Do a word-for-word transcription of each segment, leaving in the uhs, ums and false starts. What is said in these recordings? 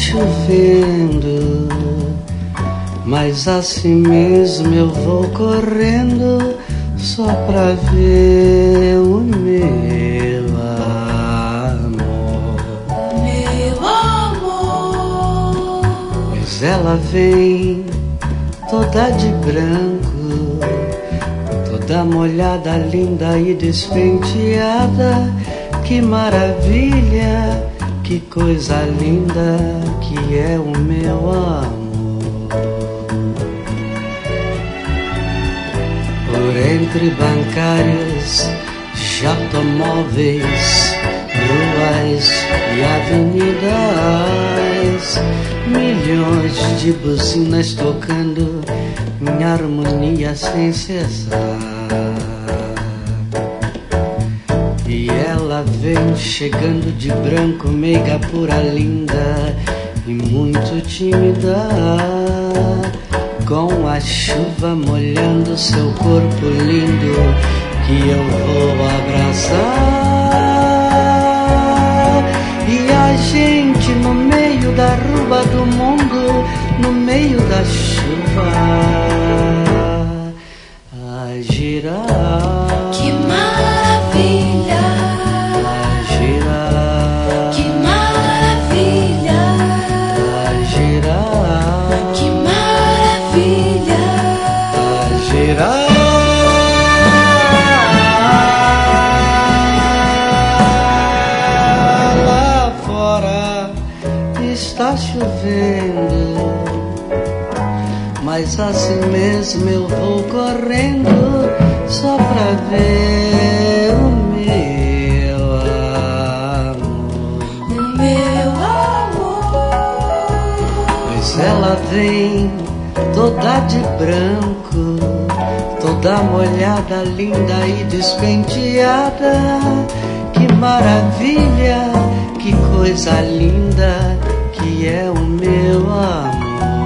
chovendo, mas assim mesmo eu vou correndo só pra ver o meu amor. Meu amor. Pois ela vem toda de branco, toda molhada, linda e despenteada. Que maravilha, que coisa linda que é o meu amor. Por entre bancários, automóveis, ruas e avenidas, milhões de buzinas tocando em harmonia sem cessar. E ela vem chegando de branco, meiga, pura, linda e muito tímida, com a chuva molhando seu corpo lindo, que eu vou abraçar. E a gente no meio da rua do mundo, no meio da chuva, a girar. Que maravilha, A girar. que maravilha, A girar. que maravilha. A girar. Lá fora está chovendo, mas assim mesmo eu vou correndo só pra ver o meu amor. O meu amor. Pois ela vem toda de branco, toda molhada, linda e despenteada. Que maravilha, que coisa linda que é o meu amor.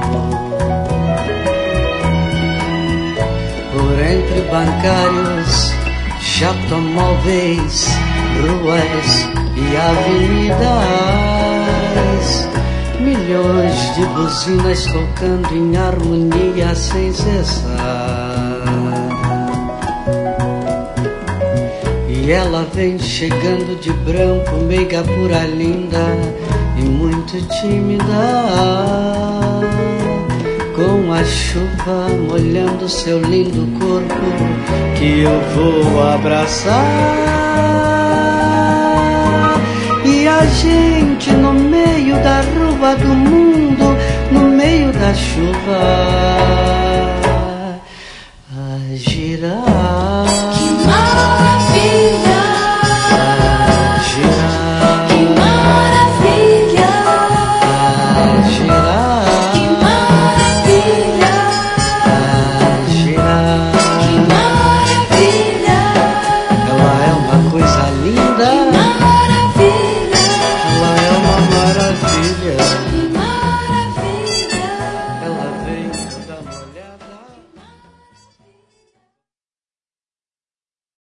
Por entre bancários, automóveis, ruas e avenidas, milhões de buzinas tocando em harmonia sem cessar. E ela vem chegando de branco, meiga, pura, linda e muito tímida, com a chuva molhando seu lindo corpo, que eu vou abraçar. E a gente no meio da rua do mundo, no meio da chuva,